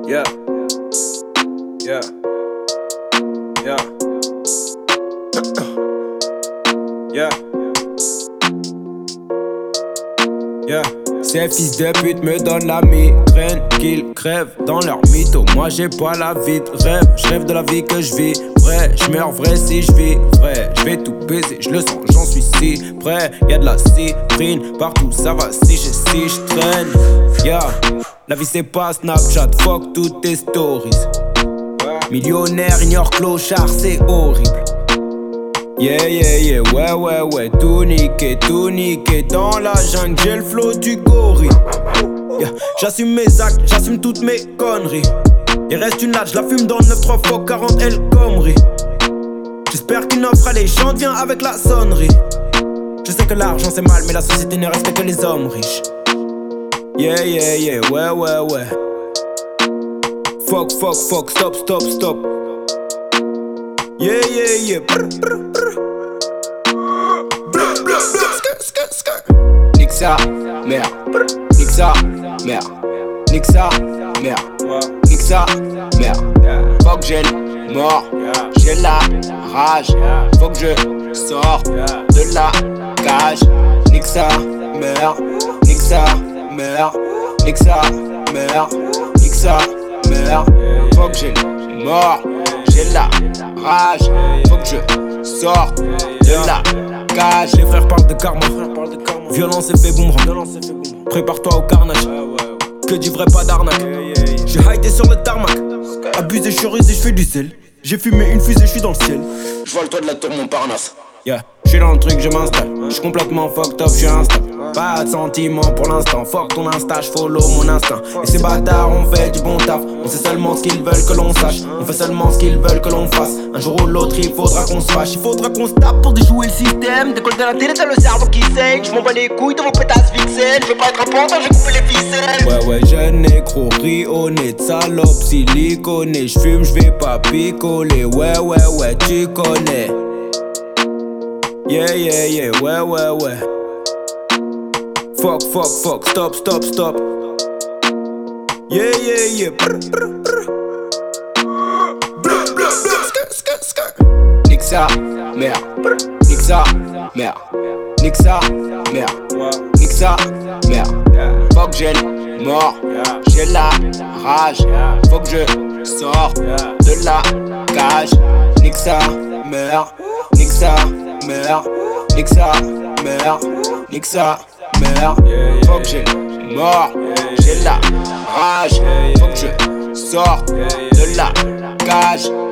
Yeah, yeah, yeah, yeah, yeah. Ces fils de pute me donnent la migraine, qu'ils crèvent dans leur mytho. Moi j'ai pas la vie de rêve, je rêve de la vie que je vis. Vrai, je meurs vrai si je vis vrai. Je vais tout baiser, je le sens, j'en suis si prêt. Y'a de la cyprine, partout ça va si je traîne. Yeah, la vie c'est pas Snapchat, fuck toutes tes stories. Millionnaire ignore clochard, c'est horrible. Yeah, yeah, yeah, ouais, tout niqué dans la jungle, j'ai le flow du gorille. Yeah. J'assume mes actes, j'assume toutes mes conneries. Il reste une latte, je la fume dans le 9-3 fois 40 L Comrie. J'espère qu'une offre alléchante vient avec la sonnerie. Je sais que l'argent c'est mal, mais la société ne respecte que les hommes riches. Yeah, yeah, yeah, ouais. Fuck, stop. Yeah, yeah, yeah. Nique ça, merde. Nique ça, merde. Nique ça, merde. Nique ça, merde. Faut que j'ai le mort. J'ai la rage. Faut que je sorte de la cage. Nique ça, merde. Nique ça, merde. Nique ça, merde. Nique ça, merde. Faut que j'ai le mort. J'ai la rage, faut que je sorte de la cage. Les frères parlent de karma, violence et fait boomerang. Prépare-toi au carnage, que du vrai pas d'arnaque. J'ai high sur le tarmac, abusé, je suis rusé, je fais du sel. J'ai fumé une fusée, je suis dans le ciel. Je vois le toit de la tour Montparnasse. Yeah, je suis dans le truc, je m'installe. Je suis complètement fucked up, je suis instable. Pas de sentiments pour l'instant. Fuck ton insta, je follow mon instinct. Et ces bâtards, on fait du bon taf. On sait seulement ce qu'ils veulent que l'on sache. On fait seulement ce qu'ils veulent que l'on fasse. Un jour ou l'autre, il faudra qu'on se fâche. Il faudra qu'on se tape pour déjouer le système. Décolle de la télé, t'as le cerveau qui saigne. Je m'en bats les couilles de vos pétasses vixen. Je veux pas être un pantin, j'ai coupé les ficelles. Ouais, jeune négro, honnête, salope, siliconé. J'fume, j'vais pas picoler. Ouais, tu connais. Yeah, ouais. Fuck, stop. Yeah. Nique ça, merde. Nique ça, merde. Nique ça, merde. Nique ça, merde. Faut que j'ai le mort. J'ai la rage. Faut que je sorte de la cage. Nique ça, merde. Nique ça, merde. Nique ça, merde. Nique ça, merde. Faut que j'ai le mort. J'ai la rage. Faut que je sorte de la cage.